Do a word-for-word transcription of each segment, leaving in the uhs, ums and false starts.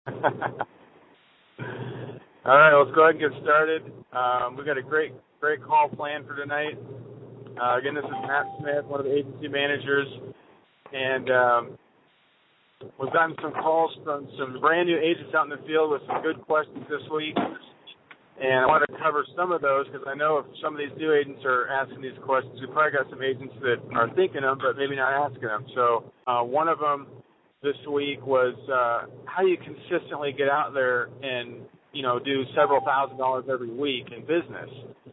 All right, let's go ahead and get started. Um, we've got a great, great call planned for tonight. Uh, again, this is Matt Smith, one of the agency managers, and um, we've gotten some calls from some brand new agents out in the field with some good questions this week, and I want to cover some of those because I know if some of these new agents are asking these questions, we probably got some agents that are thinking them but maybe not asking them. So uh, one of them this week was uh, how do you consistently get out there and, you know, do several thousand dollars every week in business?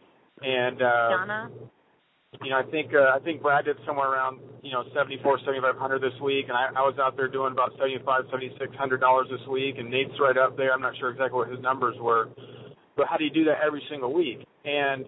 And uh, Donna? You know, I think uh, I think Brad did somewhere around, you know, seventy-four, seventy-five hundred this week, and I, I was out there doing about seventy-five, seventy-six hundred dollars this week, and Nate's right up there. I'm not sure exactly what his numbers were, but how do you do that every single week? And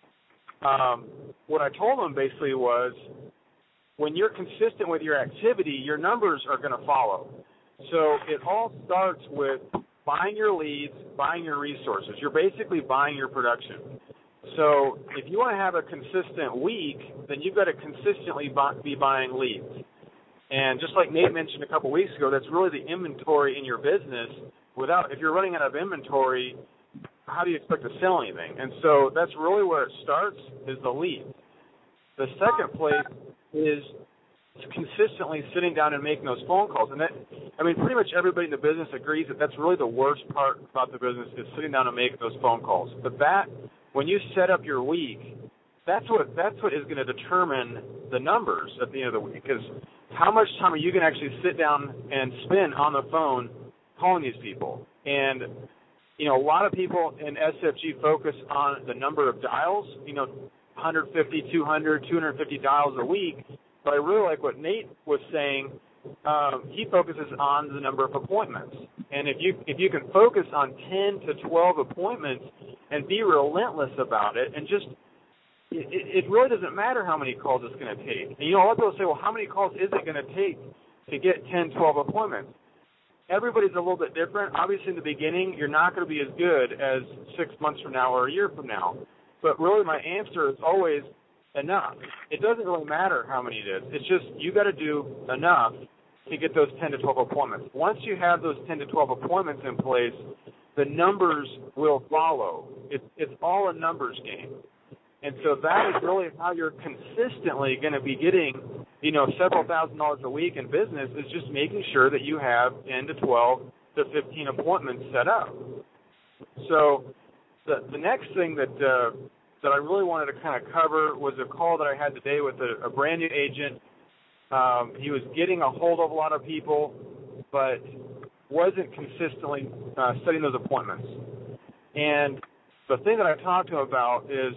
um, what I told him basically was, when you're consistent with your activity, your numbers are going to follow. So it all starts with buying your leads, buying your resources. You're basically buying your production. So if you want to have a consistent week, then you've got to consistently buy, be buying leads. And just like Nate mentioned a couple weeks ago, that's really the inventory in your business. Without, if you're running out of inventory, how do you expect to sell anything? And so that's really where it starts, is the lead. The second place is consistently sitting down and making those phone calls. And that, I mean, pretty much everybody in the business agrees that that's really the worst part about the business is sitting down and making those phone calls. But that, when you set up your week, that's what that's what is going to determine the numbers at the end of the week. Because how much time are you going to actually sit down and spend on the phone calling these people? And you know, a lot of people in S F G focus on the number of dials. You know, one fifty, two hundred, two hundred fifty dials a week. But I really like what Nate was saying. Um, he focuses on the number of appointments. And if you if you can focus on ten to twelve appointments and be relentless about it and just, it, it really doesn't matter how many calls it's going to take. And, you know, a lot of people say, well, how many calls is it going to take to get ten, twelve appointments? Everybody's a little bit different. Obviously, in the beginning, you're not going to be as good as six months from now or a year from now. But really, my answer is always enough. It doesn't really matter how many it is. It's just you got to do enough to get those ten to twelve appointments. Once you have those ten to twelve appointments in place, the numbers will follow. It's, it's all a numbers game. And so that is really how you're consistently going to be getting, you know, several thousand dollars a week in business, is just making sure that you have ten to twelve to fifteen appointments set up. So the the next thing that uh, that I really wanted to kind of cover was a call that I had today with a, a brand new agent. Um, he was getting a hold of a lot of people, but wasn't consistently uh, setting those appointments. And the thing that I talked to him about is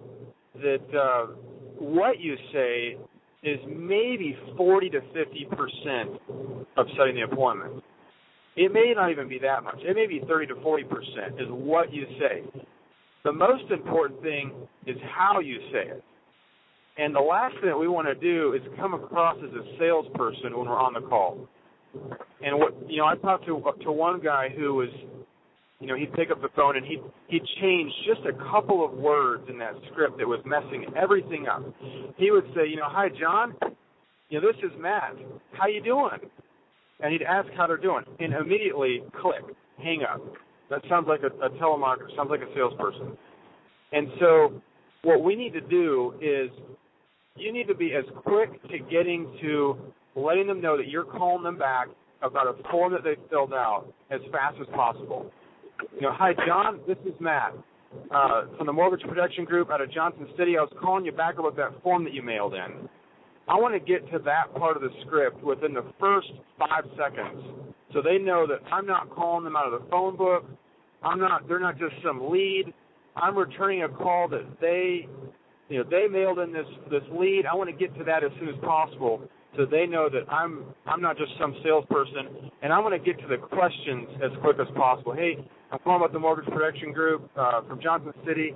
that uh, what you say is maybe forty to fifty percent of setting the appointment. It may not even be that much. It may be thirty to forty percent is what you say. The most important thing is how you say it. And the last thing that we want to do is come across as a salesperson when we're on the call. And what, you know, I talked to to one guy who was, you know, he'd pick up the phone and he'd, he'd change just a couple of words in that script that was messing everything up. He would say, you know, hi, John. You know, this is Matt. How you doing? And he'd ask how they're doing. And immediately, click, hang up. That sounds like a, a telemarketer, sounds like a salesperson. And so what we need to do is you need to be as quick to getting to letting them know that you're calling them back about a form that they filled out as fast as possible. You know, hi, John, this is Matt uh, from the Mortgage Protection Group out of Johnson City. I was calling you back about that form that you mailed in. I want to get to that part of the script within the first five seconds so they know that I'm not calling them out of the phone book. I'm not, they're not just some lead. I'm returning a call that they, you know, they mailed in this, this lead. I want to get to that as soon as possible so they know that I'm I'm not just some salesperson, and I want to get to the questions as quick as possible. Hey, I'm calling about the Mortgage Protection Group uh, from Johnson City.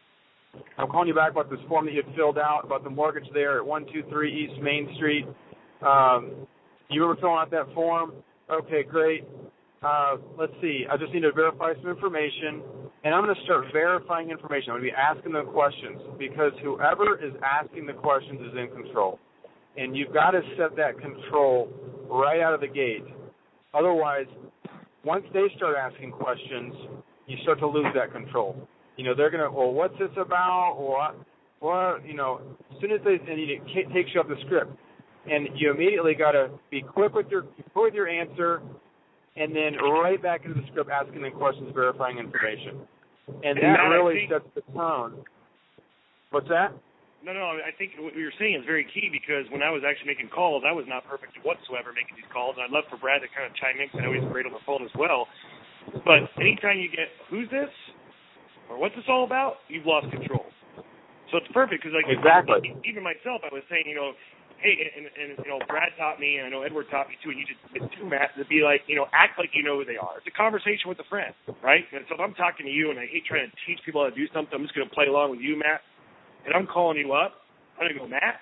I'm calling you back about this form that you had filled out about the mortgage there at one two three East Main Street. Um, you remember filling out that form? Okay, great. Uh, let's see. I just need to verify some information, and I'm going to start verifying information. I'm going to be asking them questions because whoever is asking the questions is in control. And you've got to set that control right out of the gate. Otherwise, once they start asking questions, you start to lose that control. You know, they're gonna, well, what's this about? What, what? You know, as soon as they, and it takes you off the script, and you immediately got to be quick with your, quick with your answer, and then right back into the script, asking them questions, verifying information, and, and that really think, sets the tone. What's that? No, no, I think what you're saying is very key, because when I was actually making calls, I was not perfect whatsoever making these calls, and I'd love for Brad to kind of chime in, because I know he's great on the phone as well. But anytime you get, who's this? Or what's this all about? You've lost control. So it's perfect, because like exactly. even myself, I was saying, you know, hey, and, and you know, Brad taught me, and I know Edward taught me too, and you just did too, Matt, to be like, you know, act like you know who they are. It's a conversation with a friend, right? And so if I'm talking to you, and I hate trying to teach people how to do something, I'm just going to play along with you, Matt. And I'm calling you up, I'm going to go, Matt?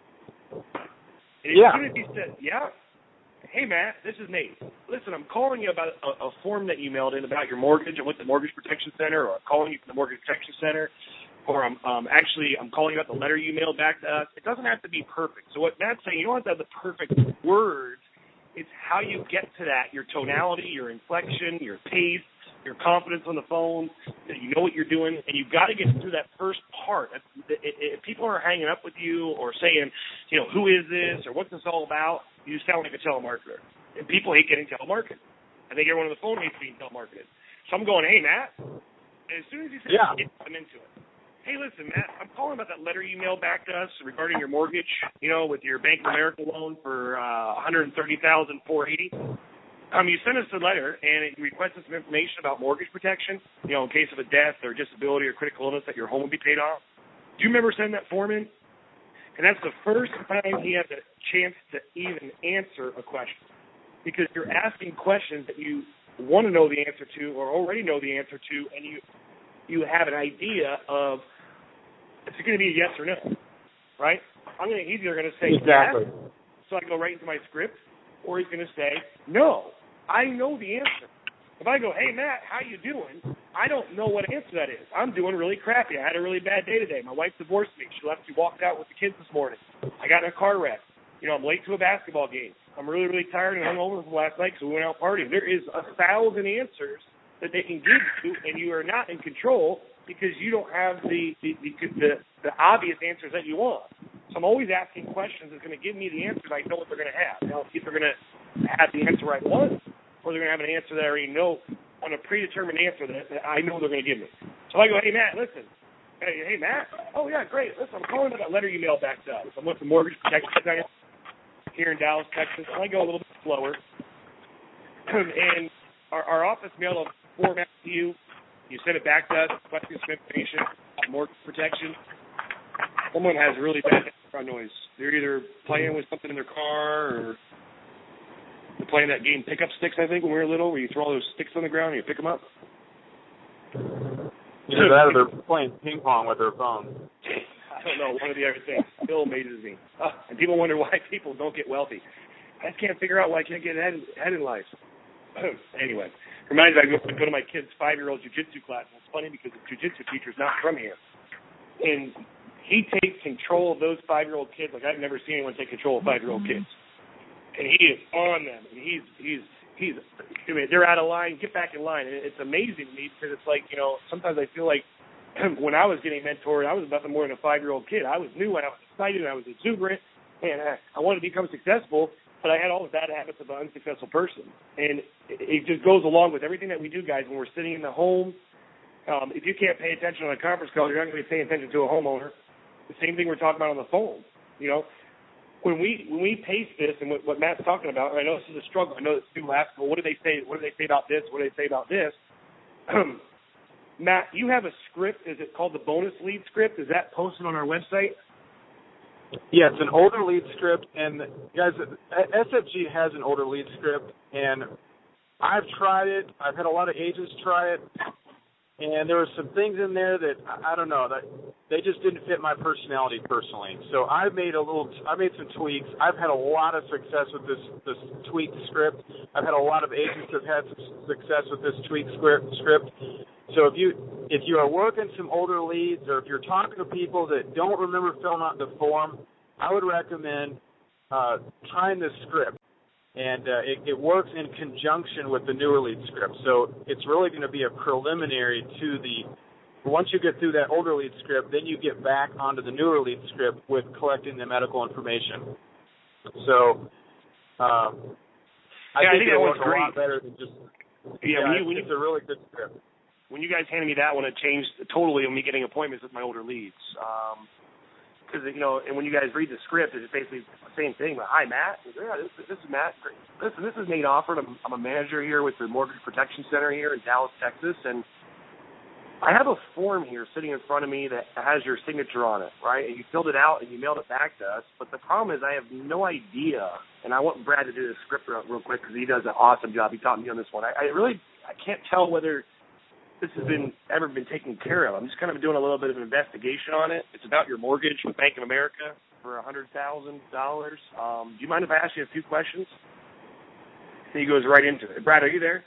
And as yeah. soon as he said, yeah, hey, Matt, this is Nate. Listen, I'm calling you about a, a form that you mailed in about your mortgage. I went to the Mortgage Protection Center, or I'm calling you from the Mortgage Protection Center, or I'm um, actually I'm calling you about the letter you mailed back to us. It doesn't have to be perfect. So what Matt's saying, you don't have to have the perfect words. It's how you get to that, your tonality, your inflection, your pace, your confidence on the phone, that you know what you're doing, and you've got to get through that first part. If people are hanging up with you or saying, you know, who is this or what's this all about, you sound like a telemarketer. And people hate getting telemarketed. I think everyone on the phone hates being telemarketed. So I'm going, hey, Matt. And as soon as he says, yeah. it, I'm into it. Hey, listen, Matt, I'm calling about that letter you mailed back to us regarding your mortgage, you know, with your Bank of America loan for uh, one hundred thirty thousand four hundred eighty dollars. Um, you sent us a letter, and it requested some information about mortgage protection, you know, in case of a death or disability or critical illness that your home would be paid off. Do you remember sending that form in? And that's the first time he had the chance to even answer a question, because you're asking questions that you want to know the answer to or already know the answer to, and you you have an idea of if it's going to be a yes or no, right? I'm going to, he's either going to say exactly. yes, so I go right into my script, or he's going to say no. I know the answer. If I go, hey, Matt, how you doing? I don't know what answer that is. I'm doing really crappy. I had a really bad day today. My wife divorced me. She left. She walked out with the kids this morning. I got in a car wreck. You know, I'm late to a basketball game. I'm really, really tired and hungover from last night because we went out partying. There is a thousand answers that they can give you, and you are not in control because you don't have the the, the, the, the obvious answers that you want. So I'm always asking questions that's going to give me the answers I know what they're going to have. Now, if they're going to have the answer I want, or they're going to have an answer that I already know on a predetermined answer that, that I know they're going to give me. So I go, hey, Matt, listen. Hey, hey, Matt. Oh, yeah, great. Listen, I'm calling about that letter you mailed back to us. I'm with the Mortgage Protection Center here in Dallas, Texas. I go a little bit slower. And our, our office mailed a format to you. You sent it back to us, requesting some information on mortgage protection. Someone has really bad background noise. They're either playing with something in their car, or they're playing that game Pick Up Sticks, I think, when we were little, where you throw all those sticks on the ground and you pick them up. Either that or they're playing ping pong with their phone. I don't know, one of the other things. Still amazes me. Uh, and people wonder why people don't get wealthy. I just can't figure out why I can't get ahead, ahead in life. Anyway, reminds me, I go, I go to my kid's five-year-old jiu-jitsu class, and it's funny because the jiu-jitsu teacher's not from here. And he takes control of those five-year-old kids like I've never seen anyone take control of five-year-old kids. And he is on them, and he's, he's, he's, I mean, they're out of line, get back in line. And it's amazing to me because it's like, you know, sometimes I feel like when I was getting mentored, I was nothing more than a five-year-old kid. I was new, and I was excited, and I was exuberant, and I, I wanted to become successful, but I had all the bad habits of an unsuccessful person. And it, it just goes along with everything that we do, guys, when we're sitting in the home. Um, if you can't pay attention on a conference call, you're not going to be paying attention to a homeowner. The same thing we're talking about on the phone. You know, when we when we pace this, and what, what Matt's talking about, and I know this is a struggle. I know it's too last. Well, what do they say? What do they say about this? What do they say about this? Matt, you have a script. Is it called the bonus lead script? Is that posted on our website? Yeah, it's an older lead script, and guys, S F G has an older lead script, and I've tried it. I've had a lot of agents try it, and there were some things in there that I don't know that they just didn't fit my personality personally. So I made a little, I made some tweaks. I've had a lot of success with this this tweaked script. I've had a lot of agents that have had some success with this tweaked script. Script. So if you if you are working some older leads, or if you're talking to people that don't remember filling out the form, I would recommend uh, trying this script. and uh, it, it works in conjunction with the newer lead script. So it's really going to be a preliminary to the, once you get through that older lead script, then you get back onto the newer lead script with collecting the medical information. So um, I, yeah, think I think that it'll one's work a great. lot better than just, Yeah, yeah when you, it's, when you, it's a really good script. When you guys handed me that one, it changed totally on me getting appointments with my older leads. Because, um, you know, and when you guys read the script, it's basically the same thing. But, hi, Matt. Yeah, this, this is Matt. Listen, this is Nate Offord. I'm, I'm a manager here with the Mortgage Protection Center here in Dallas, Texas. And I have a form here sitting in front of me that has your signature on it, right? And you filled it out and you mailed it back to us. But the problem is I have no idea. And I want Brad to do the script real, real quick because he does an awesome job. He taught me on this one. I, I really I can't tell whether this has been ever been taken care of. I'm just kind of doing a little bit of an investigation on it. It's about your mortgage with Bank of America for a hundred thousand dollars. Um, do you mind if I ask you a few questions? And he goes right into it. Brad, are you there?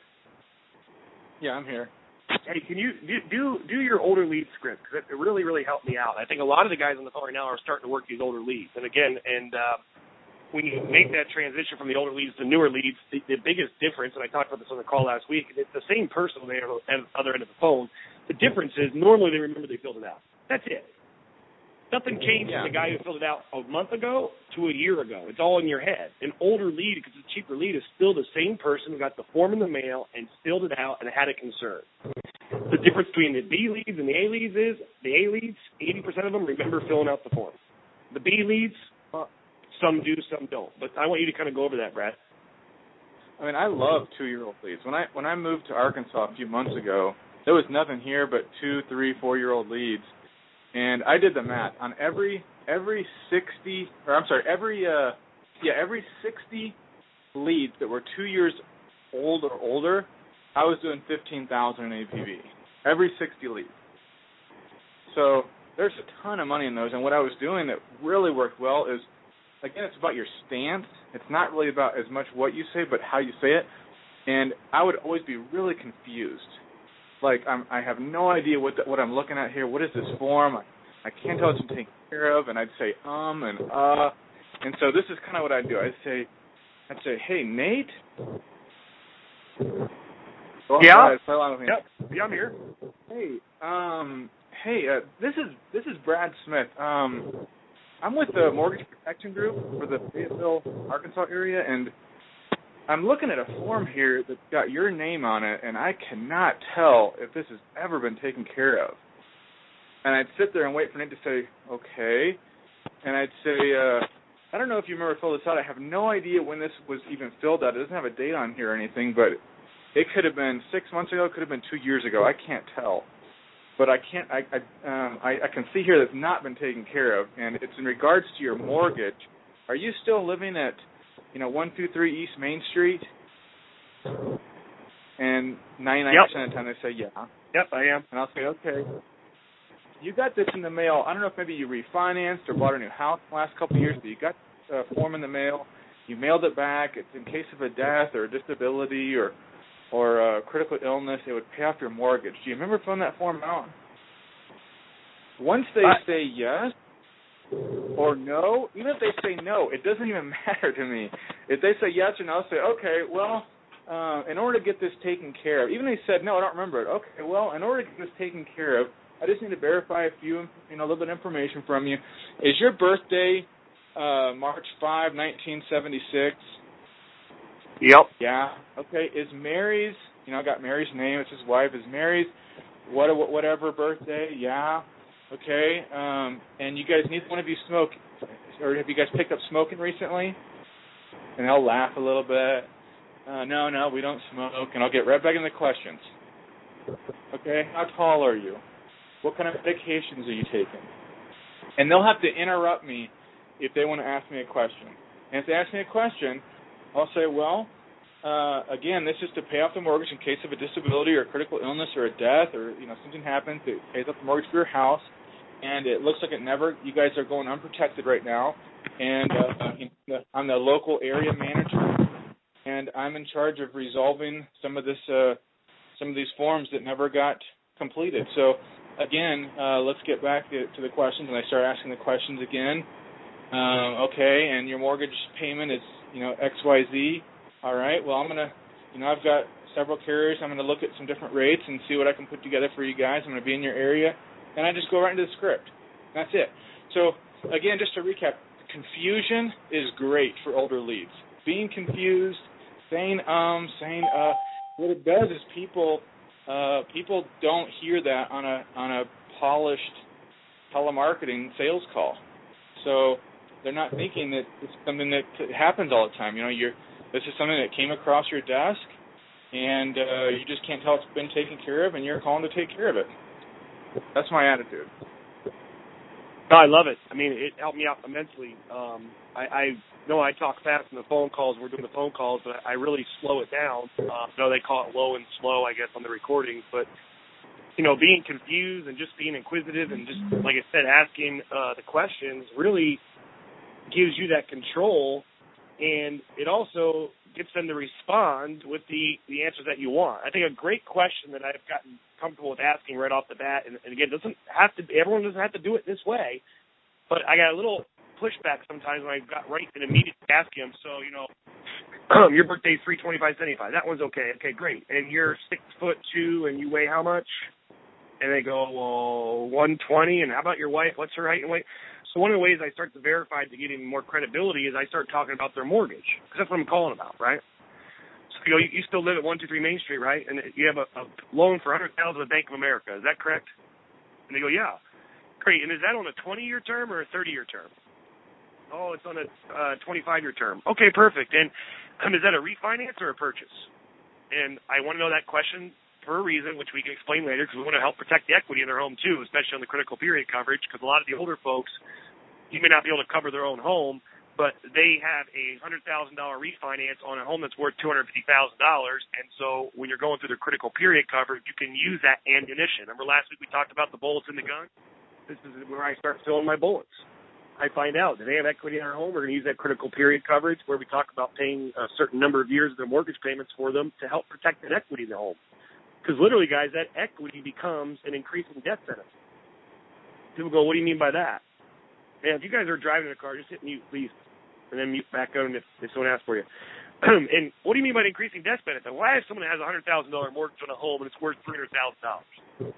Yeah, I'm here. Hey, can you do do, do your older lead script? Because it really, really helped me out. I think a lot of the guys on the phone right now are starting to work these older leads. And again, and uh, when you make that transition from the older leads to newer leads, the, the biggest difference, and I talked about this on the call last week, it's the same person on the other end of the phone. The difference is normally they remember they filled it out. That's it. Nothing changed yeah. from the guy who filled it out a month ago to a year ago. It's all in your head. An older lead, because it's a cheaper lead, is still the same person who got the form in the mail and filled it out and had a concern. The difference between the B leads and the A leads is the A leads, eighty percent of them remember filling out the form. The B leads, some do, some don't. But I want you to kind of go over that, Brad. I mean, I love two-year-old leads. When I when I moved to Arkansas a few months ago, there was nothing here but two, three, four-year-old leads, and I did the math on every every sixty, or I'm sorry, every uh yeah every sixty leads that were two years old or older, I was doing fifteen thousand in A P V. Every sixty leads. So there's a ton of money in those, and what I was doing that really worked well is, again, it's about your stance. It's not really about as much what you say, but how you say it. And I would always be really confused. Like, I'm, I have no idea what the, what I'm looking at here. What is this form? I, I can't tell it's been taken care of. And I'd say um and uh. And so this is kind of what I'd do. I'd say, I'd say, hey, Nate. Oh, yeah. Ahead, yep. Yeah, I'm here. Hey, um, hey, uh, this is this is Brad Smith. Um. I'm with the Mortgage Protection Group for the Fayetteville, Arkansas area, and I'm looking at a form here that's got your name on it, and I cannot tell if this has ever been taken care of. And I'd sit there and wait for Nate to say, okay, and I'd say, uh, I don't know if you remember fill this out. I have no idea when this was even filled out. It doesn't have a date on here or anything, but it could have been six months ago. It could have been two years ago. I can't tell. But I can't. I I, um, I I can see here that's not been taken care of, and it's in regards to your mortgage. Are you still living at, you know, one two three East Main Street? And ninety-nine percent of the time they say yeah. Yep, I am. And I'll say okay. You got this in the mail. I don't know if maybe you refinanced or bought a new house in the last couple of years, but you got a form in the mail. You mailed it back. It's in case of a death or a disability or. or uh, critical illness, it would pay off your mortgage. Do you remember filling that form out? Once they uh, say yes or no, even if they say no, it doesn't even matter to me. If they say yes or no, I'll say, okay, well, uh, in order to get this taken care of, even if they said no, I don't remember it. Okay, well, in order to get this taken care of, I just need to verify a few, you know, a little bit of information from you. Is your birthday uh, March fifth, nineteen seventy-six? Yep. Yeah. Okay. Is Mary's, you know, I got Mary's name. It's his wife. Is Mary's what whatever birthday? Yeah. Okay. Um, and you guys, neither one of you smoke, or have you guys picked up smoking recently? And they'll laugh a little bit. Uh, no, no, we don't smoke. And I'll get right back into the questions. Okay. How tall are you? What kind of medications are you taking? And they'll have to interrupt me if they want to ask me a question. And if they ask me a question, I'll say, well, uh, again, this is to pay off the mortgage in case of a disability or a critical illness or a death or, you know, something happens. It pays off the mortgage for your house, and it looks like it never, you guys are going unprotected right now. And uh, you know, I'm the local area manager, and I'm in charge of resolving some of this, uh, some of these forms that never got completed. So, again, uh, let's get back to, to the questions, and I start asking the questions again. Uh, okay, and your mortgage payment is, you know, X Y Z. all right, well, I'm going to, you know, I've got several carriers. I'm going to look at some different rates and see what I can put together for you guys. I'm going to be in your area. And I just go right into the script. That's it. So, again, just to recap, confusion is great for older leads. Being confused, saying um, saying uh, what it does is people uh, people don't hear that on a on a polished telemarketing sales call. So they're not thinking that it's something that happens all the time. You know, you're this is something that came across your desk, and uh, you just can't tell it's been taken care of, and you're calling to take care of it. That's my attitude. No, I love it. I mean, it helped me out immensely. Um, I, I know I talk fast in the phone calls. We're doing the phone calls, but I really slow it down. Uh, I know they call it low and slow, I guess, on the recordings. But, you know, being confused and just being inquisitive and just, like I said, asking uh, the questions really gives you that control. And it also gets them to respond with the, the answers that you want. I think a great question that I've gotten comfortable with asking right off the bat, and, and again, doesn't have to. Everyone doesn't have to do it this way, but I got a little pushback sometimes when I got right and immediately asking them. So, you know, your birthday's three twenty-five seventy-five. That one's okay. Okay, great. And you're six foot two, and you weigh how much? And they go, well, one twenty. And how about your wife? What's her height and weight? So one of the ways I start to verify to get even more credibility is I start talking about their mortgage, because that's what I'm calling about, right? So you know, you, you still live at one two three Main Street, right? And you have a, a loan for one hundred thousand dollars at Bank of America. Is that correct? And they go, yeah. Great. And is that on a twenty-year term or a thirty-year term? Oh, it's on a uh, twenty-five-year term. Okay, perfect. And um, is that a refinance or a purchase? And I want to know that question for a reason, which we can explain later, because we want to help protect the equity in their home, too, especially on the critical period coverage, because a lot of the older folks, you may not be able to cover their own home, but they have a one hundred thousand dollars refinance on a home that's worth two hundred fifty thousand dollars, and so when you're going through the critical period coverage, you can use that ammunition. Remember last week we talked about the bullets in the gun? This is where I start filling my bullets. I find out, do they have equity in our home? We're going to use that critical period coverage where we talk about paying a certain number of years of their mortgage payments for them to help protect that equity in the home. Because literally, guys, that equity becomes an increasing death benefit. People go, what do you mean by that? And if you guys are driving a car, just hit mute, please, and then mute back on if, if someone asks for you. And what do you mean by increasing death benefit? Why if someone has a one hundred thousand dollars mortgage on a home and it's worth three hundred thousand dollars?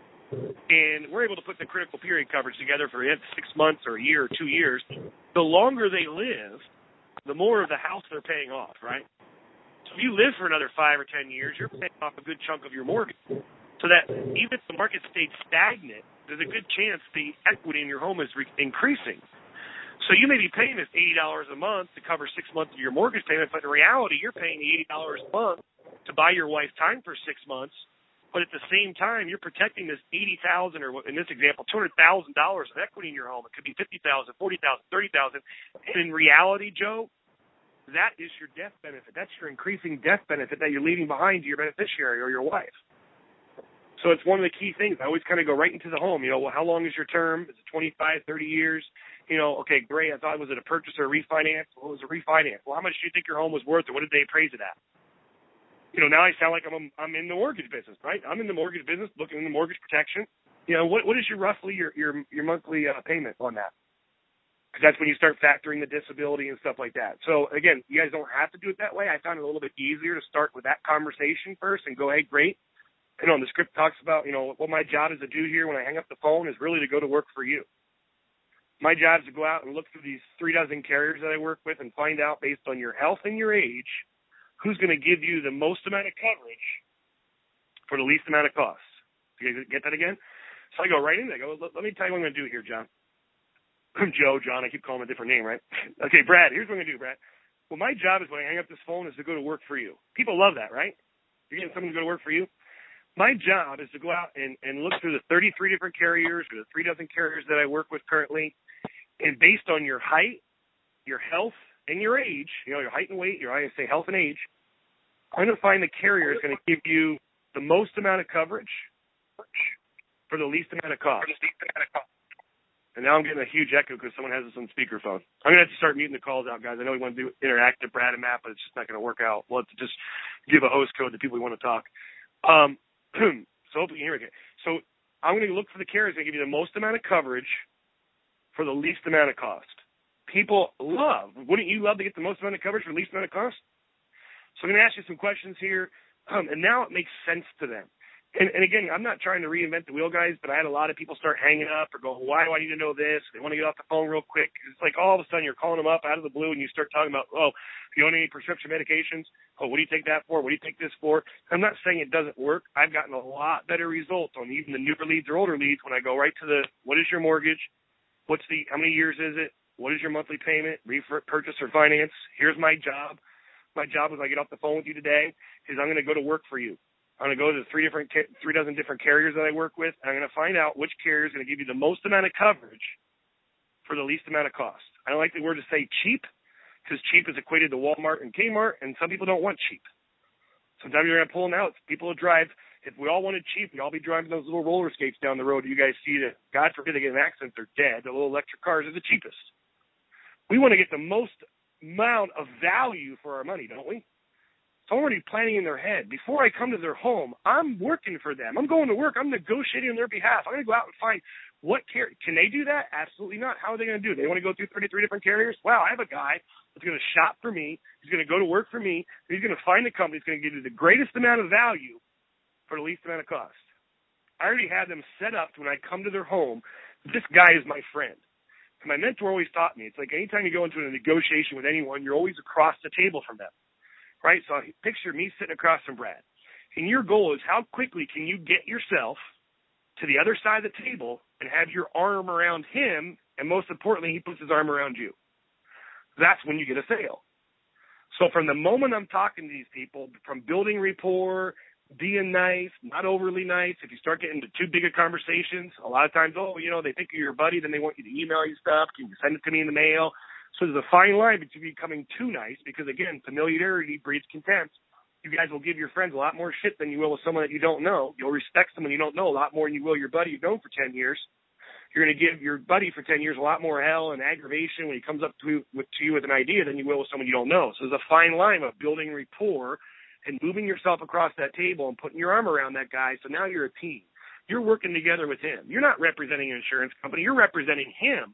And we're able to put the critical period coverage together for six months or a year or two years. The longer they live, the more of the house they're paying off, right? So if you live for another five or ten years, you're paying off a good chunk of your mortgage. So that even if the market stayed stagnant, there's a good chance the equity in your home is re- increasing. So you may be paying this eighty dollars a month to cover six months of your mortgage payment, but in reality, you're paying the eighty dollars a month to buy your wife time for six months. But at the same time, you're protecting this eighty thousand dollars, or in this example, two hundred thousand dollars of equity in your home. It could be fifty thousand dollars, forty thousand dollars, thirty thousand dollars. And in reality, Joe, that is your death benefit. That's your increasing death benefit that you're leaving behind to your beneficiary or your wife. So it's one of the key things. I always kind of go right into the home. You know, well, how long is your term? Is it twenty-five, thirty years? You know, okay, great. I thought, was it a purchase or a refinance? Well, it was a refinance. Well, how much do you think your home was worth, or what did they appraise it at? You know, now I sound like I'm I'm in the mortgage business, right? I'm in the mortgage business, looking in the mortgage protection. You know, what what is your roughly your your your monthly uh, payment on that? Because that's when you start factoring the disability and stuff like that. So again, you guys don't have to do it that way. I found it a little bit easier to start with that conversation first and go, hey, great. You know, and the script talks about, you know, what my job is to do here when I hang up the phone is really to go to work for you. My job is to go out and look through these three dozen carriers that I work with and find out, based on your health and your age, who's going to give you the most amount of coverage for the least amount of cost. You guys get that again? So I go right in there. I go, let, let me tell you what I'm going to do here, John. Joe, John, I keep calling him a different name, right? Okay, Brad, here's what I'm going to do, Brad. Well, my job is when I hang up this phone is to go to work for you. People love that, right? You're getting someone to go to work for you. My job is to go out and, and look through the thirty-three different carriers or the three dozen carriers that I work with currently, and based on your height, your health, and your age, you know, your height and weight, your I say health and age, I'm going to find the carrier is going to give you the most amount of coverage for the least amount of cost. And now I'm getting a huge echo because someone has this on speakerphone. I'm going to have to start muting the calls out, guys. I know we want to do interactive Brad and Matt, but it's just not going to work out. We'll have to just give a host code to people who want to talk. Um, so hopefully you can hear me. So I'm going to look for the carriers that give you the most amount of coverage for the least amount of cost. People love, wouldn't you love to get the most amount of coverage for the least amount of cost? So I'm going to ask you some questions here, um, and now it makes sense to them. And, and again, I'm not trying to reinvent the wheel, guys, but I had a lot of people start hanging up or go, why do I need to know this? They want to get off the phone real quick. It's like all of a sudden you're calling them up out of the blue and you start talking about, oh, you don't need any prescription medications? Oh, what do you take that for? What do you take this for? I'm not saying it doesn't work. I've gotten a lot better results on even the newer leads or older leads when I go right to the, what is your mortgage? What's the, how many years is it? What is your monthly payment? Repurchase or finance? Here's my job. My job as I get off the phone with you today is I'm going to go to work for you. I'm going to go to the three different, three dozen different carriers that I work with, and I'm going to find out which carrier is going to give you the most amount of coverage for the least amount of cost. I don't like the word to say cheap, because cheap is equated to Walmart and Kmart, and some people don't want cheap. Sometimes you're going to pull them out. People will drive. If we all wanted cheap, we'd all be driving those little roller skates down the road. You guys see that, God forbid they get in an accident, they're dead. The little electric cars are the cheapest. We want to get the most amount of value for our money, don't we? It's already planning in their head. Before I come to their home, I'm working for them. I'm going to work. I'm negotiating on their behalf. I'm going to go out and find what carrier. Can they do that? Absolutely not. How are they going to do it? They want to go through thirty-three different carriers? Wow, I have a guy that's going to shop for me. He's going to go to work for me. He's going to find a company that's going to give you the greatest amount of value for the least amount of cost. I already had them set up when I come to their home. This guy is my friend. And my mentor always taught me, it's like anytime you go into a negotiation with anyone, you're always across the table from them. Right? So picture me sitting across from Brad. And your goal is how quickly can you get yourself to the other side of the table and have your arm around him, and most importantly, he puts his arm around you. That's when you get a sale. So from the moment I'm talking to these people, from building rapport, being nice, not overly nice, if you start getting into too big of conversations, a lot of times, oh, you know, they think you're your buddy, then they want you to email you stuff. Can you send it to me in the mail? So there's a fine line between becoming too nice, because, again, familiarity breeds contempt. You guys will give your friends a lot more shit than you will with someone that you don't know. You'll respect someone you don't know a lot more than you will your buddy you've known for ten years. You're going to give your buddy for ten years a lot more hell and aggravation when he comes up to, with, to you with an idea than you will with someone you don't know. So there's a fine line of building rapport and moving yourself across that table and putting your arm around that guy, so now you're a team. You're working together with him. You're not representing an insurance company. You're representing him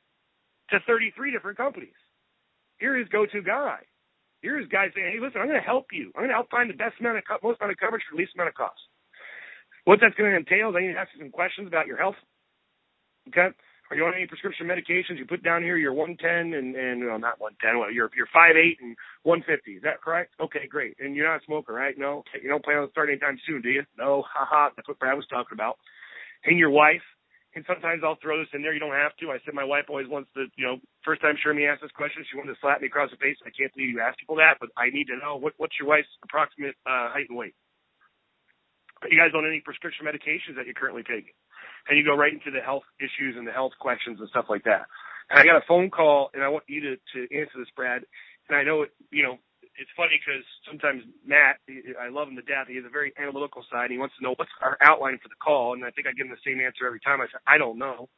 to thirty-three different companies. You're his go-to guy. You're his guy saying, hey, listen, I'm going to help you. I'm going to help find the best amount of co- most amount of coverage for the least amount of cost. What that's going to entail is I need to ask you some questions about your health. Okay? Are you on any prescription medications? You put down here you're one ten and, and well, not one ten, well, you're, you're five eight and one fifty. Is that correct? Okay, great. And you're not a smoker, right? No? You don't plan on starting anytime soon, do you? No? Ha-ha. That's what Brad was talking about. And your wife? And sometimes I'll throw this in there. You don't have to. I said my wife always wants to, you know, first time Shermy asked this question, she wanted to slap me across the face. I can't believe you asked people that, but I need to know, what, what's your wife's approximate uh, height and weight? Are you guys on any prescription medications that you're currently taking? And you go right into the health issues and the health questions and stuff like that. And I got a phone call, and I want you to, to answer this, Brad. And I know, it, you know, it's funny because sometimes Matt, I love him to death. He has a very analytical side. He wants to know what's our outline for the call, and I think I give him the same answer every time. I say, I don't know.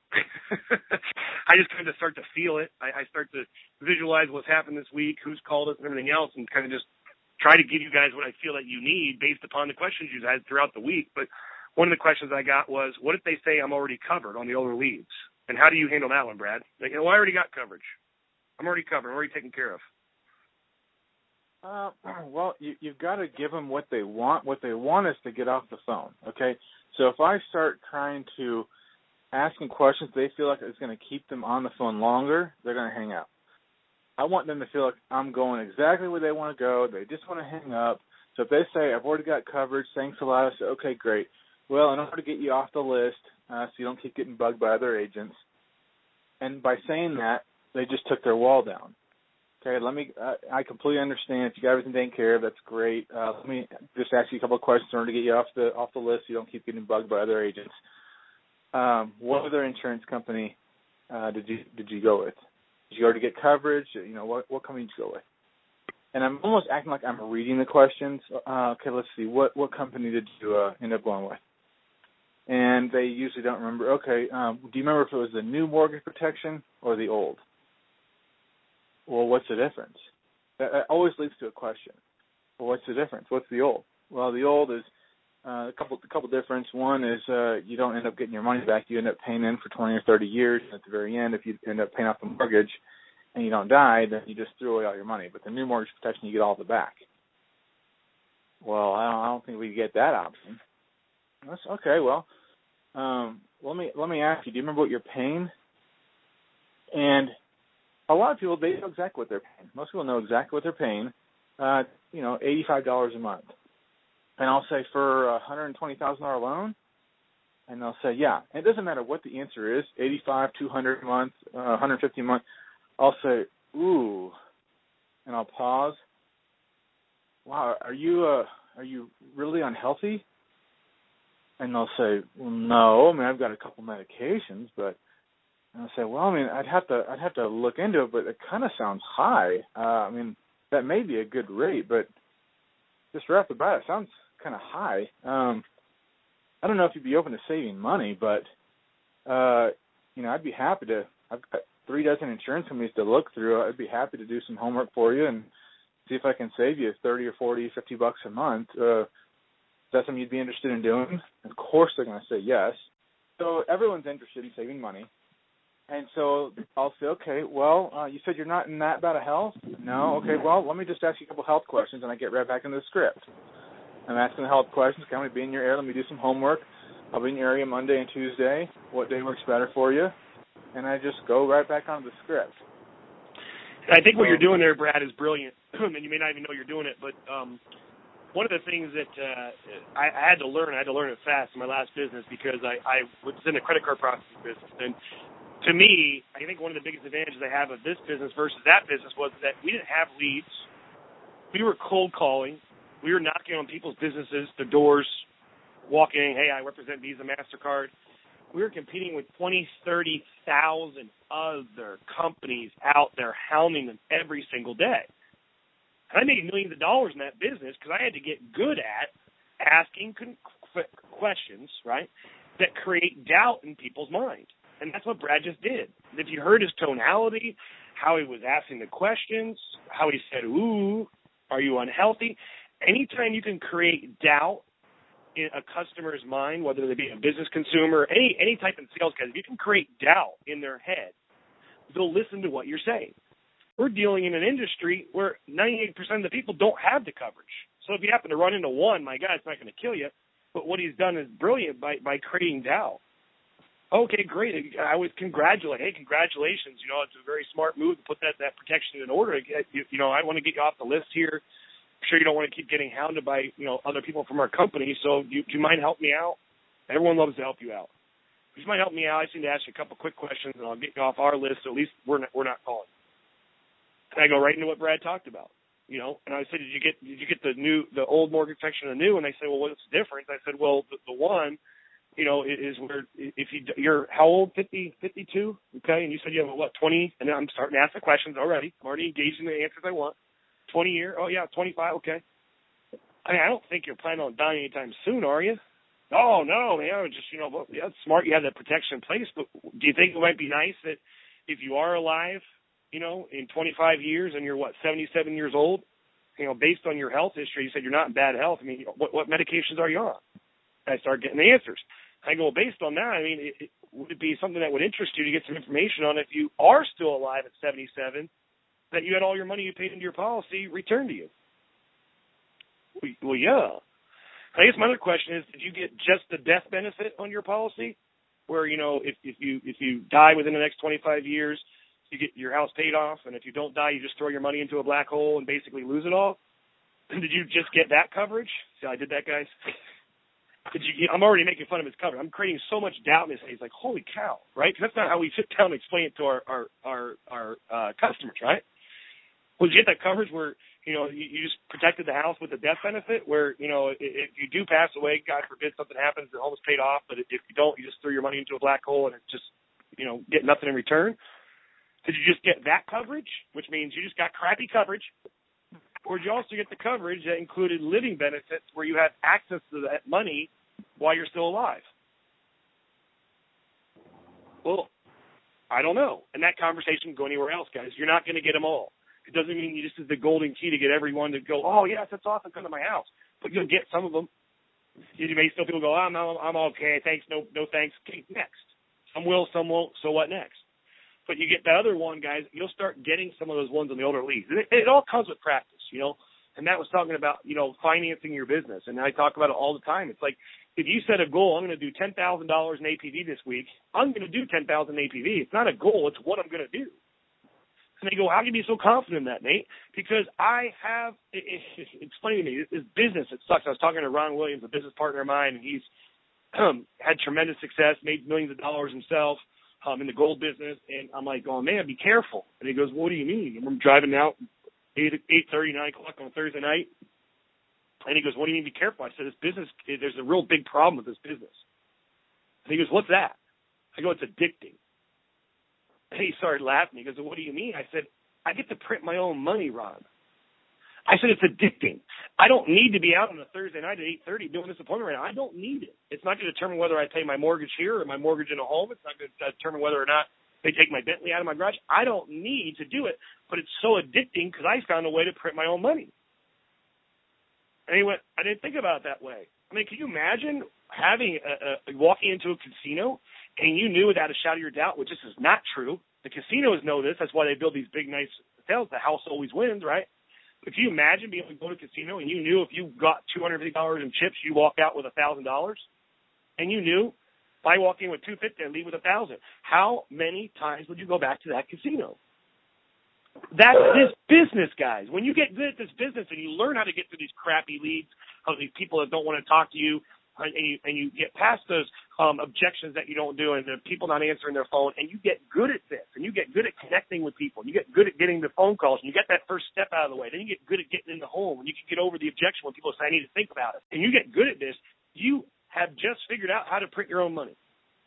I just kind of start to feel it. I, I start to visualize what's happened this week, who's called us, and everything else, and kind of just try to give you guys what I feel that you need based upon the questions you've had throughout the week. But one of the questions I got was, what if they say I'm already covered on the older leads? And how do you handle that one, Brad? Like, you know, well, I already got coverage. I'm already covered. I'm already taken care of. Uh, well, you, you've got to give them what they want. What they want is to get off the phone, okay? So if I start trying to ask them questions they feel like it's going to keep them on the phone longer, they're going to hang up. I want them to feel like I'm going exactly where they want to go. They just want to hang up. So if they say, I've already got coverage, thanks a lot, I say, okay, great. Well, in order to get you off the list uh, so you don't keep getting bugged by other agents, and by saying that, they just took their wall down. Okay, let me, uh, I completely understand. If you got everything taken care of, that's great. Uh, let me just ask you a couple of questions in order to get you off the off the list so you don't keep getting bugged by other agents. Um, what other insurance company uh, did you did you go with? Did you go to get coverage? You know, what what company did you go with? And I'm almost acting like I'm reading the questions. Uh, okay, let's see. What what company did you uh, end up going with? And they usually don't remember. Okay, um, do you remember if it was the new mortgage protection or the old? Well, what's the difference? That, that always leads to a question. Well, what's the difference? What's the old? Well, the old is uh, a couple a couple difference. One is uh, you don't end up getting your money back. You end up paying in for twenty or thirty years. And at the very end, if you end up paying off the mortgage and you don't die, then you just threw away all your money. But the new mortgage protection, you get all of it back. well, I don't, I don't think we get that option. That's okay. Well, um, let me let me ask you. Do you remember what you're paying? And a lot of people, they know exactly what they're paying. Most people know exactly what they're paying. Uh, you know, eighty-five dollars a month. And I'll say for a one hundred twenty thousand dollars loan, and they'll say, yeah. And it doesn't matter what the answer is, eighty-five, two hundred a month, uh, one hundred fifty a month. I'll say, ooh, and I'll pause. Wow, are you uh, are you really unhealthy? And they'll say, well, no. I mean, I've got a couple medications, but and I'll say, well, I mean, I'd have to I'd have to look into it, but it kind of sounds high. Uh, I mean, that may be a good rate, but just right off the bat, it sounds kind of high. Um, I don't know if you'd be open to saving money, but uh, you know, I'd be happy to. I've got three dozen insurance companies to look through. I'd be happy to do some homework for you and see if I can save you thirty or forty, fifty bucks a month. Uh, is that something you'd be interested in doing? Of course, they're going to say yes. So everyone's interested in saving money. And so I'll say, okay, well, uh, you said you're not in that bad of health? No? Okay, well, let me just ask you a couple health questions, and I get right back into the script. I'm asking the health questions. Can I be in your area? Let me do some homework. I'll be in your area Monday and Tuesday. What day works better for you? And I just go right back onto the script. I think what you're doing there, Brad, is brilliant. And you may not even know you're doing it, but um, one of the things that uh, I, I had to learn, I had to learn it fast in my last business because I, I was in the credit card processing business. And to me, I think one of the biggest advantages I have of this business versus that business was that we didn't have leads. We were cold calling. We were knocking on people's businesses, their doors, walking, hey, I represent Visa, MasterCard. We were competing with twenty, thirty thousand other companies out there hounding them every single day. And I made millions of dollars in that business because I had to get good at asking questions, right, that create doubt in people's mind. And that's what Brad just did. If you heard his tonality, how he was asking the questions, how he said, ooh, are you unhealthy? Anytime you can create doubt in a customer's mind, whether they be a business consumer, any any type of sales guy, if you can create doubt in their head, they'll listen to what you're saying. We're dealing in an industry where ninety-eight percent of the people don't have the coverage. So if you happen to run into one, my God, it's not going to kill you. But what he's done is brilliant by, by creating doubt. Okay, great. I would congratulate. Hey, congratulations. You know, it's a very smart move to put that, that protection in order. You, you know, I want to get you off the list here. I'm sure you don't want to keep getting hounded by, you know, other people from our company. So do you, do you mind help me out? Everyone loves to help you out. If you might help me out, I just need to ask you a couple quick questions, and I'll get you off our list. So at least we're not, we're not calling. And I go right into what Brad talked about. You know, and I said, did you get did you get the new the old mortgage protection and the new? And they say, well, what's the difference? I said, well, the, the one, you know, is where if you you're how old? fifty, fifty-two, okay? And you said you have a, what, twenty? And I'm starting to ask the questions already. I'm already engaged in the answers I want. twenty year? Oh yeah, twenty-five. Okay. I mean, I don't think you're planning on dying anytime soon, are you? Oh no, man. Just you know, well, yeah, it's smart. You have that protection in place. But do you think it might be nice that if you are alive, you know, in twenty-five years and you're, what, seventy-seven years old, you know, based on your health history, you said you're not in bad health. I mean, what, what medications are you on? I start getting the answers. I go, well, based on that, I mean, it, it, would it be something that would interest you to get some information on if you are still alive at seventy-seven, that you had all your money you paid into your policy returned to you? Well, well yeah. I guess my other question is, did you get just the death benefit on your policy where, you know, if, if you if you die within the next twenty-five years, you get your house paid off, and if you don't die, you just throw your money into a black hole and basically lose it all? Did you just get that coverage? See how I did that, guys? Did you? I'm already making fun of his coverage. I'm creating so much doubt in his head. He's like, holy cow, right? Because that's not how we sit down and explain it to our our our, our uh, customers, right? Well, did you get that coverage where, you know, you, you just protected the house with a death benefit where, you know, if, if you do pass away, God forbid something happens, the home is paid off, but if you don't, you just throw your money into a black hole and it just, you know, get nothing in return? Did you just get that coverage, which means you just got crappy coverage, or did you also get the coverage that included living benefits where you have access to that money while you're still alive? Well, I don't know. And that conversation can go anywhere else, guys. You're not going to get them all. It doesn't mean you just is the golden key to get everyone to go, oh, yes, that's awesome, come to my house. But you'll get some of them. You may still people go, I'm, I'm, I'm okay, thanks, no no thanks. Okay, next. Some will, some won't, so what next? But you get that other one, guys, you'll start getting some of those ones on the older leagues. It, it all comes with practice, you know. And Matt was talking about, you know, financing your business. And I talk about it all the time. It's like, if you set a goal, I'm going to do ten thousand dollars in A P V this week, I'm going to do ten thousand dollars in A P V. It's not a goal. It's what I'm going to do. And they go, how can you be so confident in that, Nate? Because I have, it, it, explain to me, this business, it sucks. I was talking to Ron Williams, a business partner of mine, and he's um, had tremendous success, made millions of dollars himself um, in the gold business. And I'm like, going, man, be careful. And he goes, what do you mean? And I'm driving out eight thirty, nine o'clock on Thursday night. And he goes, what do you mean be careful? I said, this business, there's a real big problem with this business. And he goes, what's that? I go, it's addicting. And he started laughing. He goes, what do you mean? I said, I get to print my own money, Ron. I said, it's addicting. I don't need to be out on a Thursday night at eight thirty doing this appointment right now. I don't need it. It's not going to determine whether I pay my mortgage here or my mortgage in a home. It's not going to determine whether or not they take my Bentley out of my garage. I don't need to do it, but it's so addicting because I found a way to print my own money. And he went, I didn't think about it that way. I mean, can you imagine having a, a, walking into a casino and you knew without a shadow of your doubt, which this is not true. The casinos know this. That's why they build these big, nice hotels. The house always wins, right? But can you imagine being able to go to a casino and you knew if you got two hundred fifty dollars in chips, you walk out with one thousand dollars? And you knew if I walk in with two hundred fifty dollars and leave with one thousand dollars, how many times would you go back to that casino? That's this business, guys. When you get good at this business and you learn how to get through these crappy leads of these people that don't want to talk to you, and you, and you get past those um, objections that you don't do and the people not answering their phone, and you get good at this, and you get good at connecting with people, and you get good at getting the phone calls, and you get that first step out of the way. Then you get good at getting in the home, and you can get over the objection when people say, I need to think about it. And you get good at this, you have just figured out how to print your own money.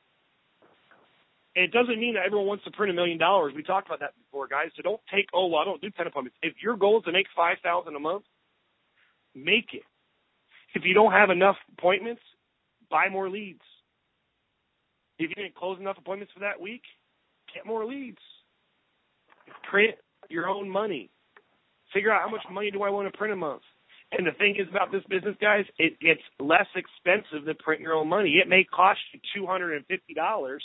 And it doesn't mean that everyone wants to print a million dollars. We talked about that before, guys. So don't take, oh, well, I don't do ten appointments. If your goal is to make five thousand dollars a month, make it. If you don't have enough appointments, buy more leads. If you didn't close enough appointments for that week, get more leads. Print your own money. Figure out how much money do I want to print a month. And the thing is about this business, guys, it gets less expensive than print your own money. It may cost you two hundred fifty dollars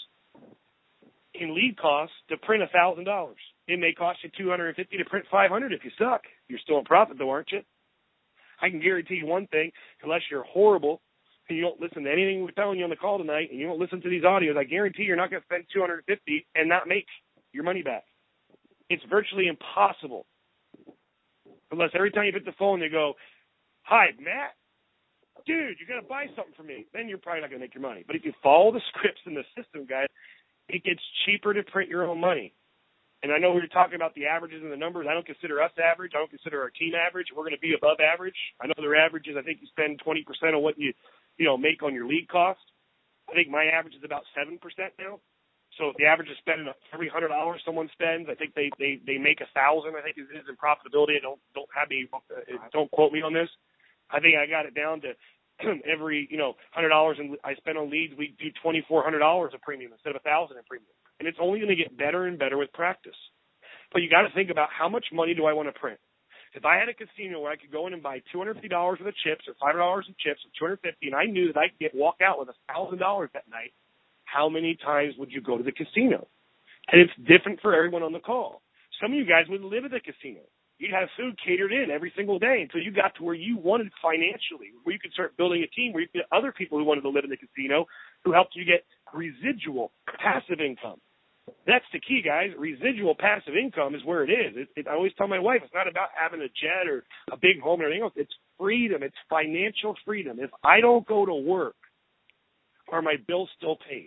in lead costs to print one thousand dollars. It may cost you two hundred fifty dollars to print five hundred dollars if you suck. You're still in profit, though, aren't you? I can guarantee you one thing, unless you're horrible and you don't listen to anything we're telling you on the call tonight and you don't listen to these audios, I guarantee you're not going to spend two hundred fifty dollars and not make your money back. It's virtually impossible. Unless every time you pick the phone, they go, hi, Matt, dude, you got to buy something for me. Then you're probably not going to make your money. But if you follow the scripts in the system, guys, it gets cheaper to print your own money. And I know we were talking about the averages and the numbers. I don't consider us average. I don't consider our team average. We're going to be above average. I know their average is, I think you spend twenty percent of what you, you know, make on your lead cost. I think my average is about seven percent now. So if the average is spending every one hundred dollars someone spends, I think they, they, they make one thousand dollars, I think it is in profitability. I don't, don't have me, don't quote me on this. I think I got it down to every, you know, one hundred dollars in, I spend on leads, we do twenty-four hundred dollars of premium instead of one thousand dollars in premium. And it's only going to get better and better with practice. But you got to think about how much money do I want to print. If I had a casino where I could go in and buy two hundred fifty dollars worth of chips or five hundred dollars in chips or two hundred fifty dollars, and I knew that I could get walk out with one thousand dollars that night, how many times would you go to the casino? And it's different for everyone on the call. Some of you guys would live at the casino. You'd have food catered in every single day until you got to where you wanted financially, where you could start building a team, where you could get other people who wanted to live in the casino who helped you get residual passive income. That's the key, guys. Residual passive income is where it is. It, it, I always tell my wife, it's not about having a jet or a big home or anything else. It's freedom. It's financial freedom. If I don't go to work, are my bills still paid?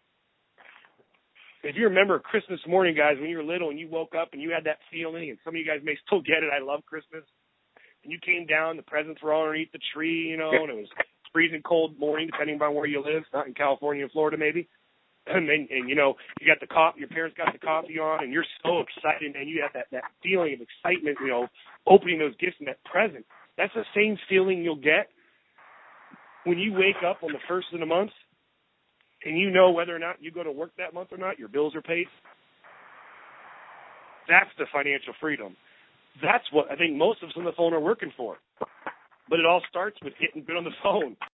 If you remember Christmas morning, guys, when you were little and you woke up and you had that feeling, and some of you guys may still get it, I love Christmas, and you came down, the presents were all underneath the tree, you know, and it was freezing cold morning, depending on where you live, not in California and Florida maybe. And then, and you know, you got the coffee, your parents got the coffee on, and you're so excited, and you have that, that feeling of excitement, you know, opening those gifts and that present. That's the same feeling you'll get when you wake up on the first of the month and you know whether or not you go to work that month or not, your bills are paid. That's the financial freedom. That's what I think most of us on the phone are working for. But it all starts with getting good on the phone.